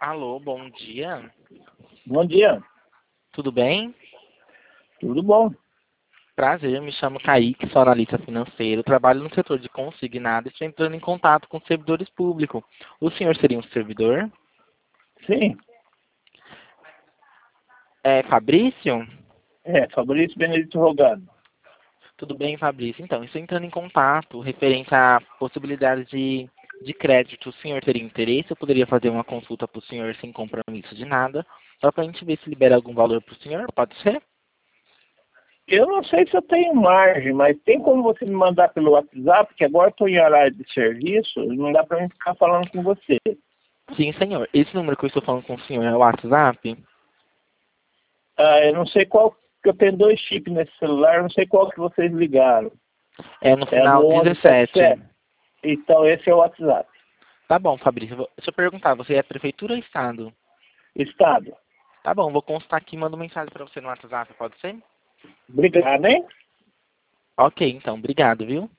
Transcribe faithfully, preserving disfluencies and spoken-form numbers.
Alô, bom dia. Bom dia, Tudo bem? tudo bom? Prazer, me chamo Kaique, sou analista financeiro, trabalho no setor de consignado e estou entrando em contato com servidores públicos. O senhor seria um servidor? Sim, É Fabrício? é, Fabrício Benedito Rogado. Tudo bem, Fabrício? Então, estou entrando em contato referente a possibilidades de, de crédito. O senhor teria interesse? Eu poderia fazer uma consulta para o senhor sem compromisso de nada, só para a gente ver se libera algum valor para o senhor, pode ser? Eu não sei se eu tenho margem, mas tem como você me mandar pelo WhatsApp, que agora estou em horário de serviço, não dá para mim ficar falando com você. Sim, senhor. Esse número que eu estou falando com o senhor é o WhatsApp? Ah, eu não sei qual, que eu tenho dois chips nesse celular, eu não sei qual que vocês ligaram. É no É no final onze setenta e dezessete. sete. Então esse é o WhatsApp. Tá bom, Fabrício. eu vou- Deixa eu perguntar, você é prefeitura ou estado? Estado. Tá bom, vou constar aqui e mando mensagem para você no WhatsApp, pode ser? Obrigado, hein? Ok, então, obrigado, viu?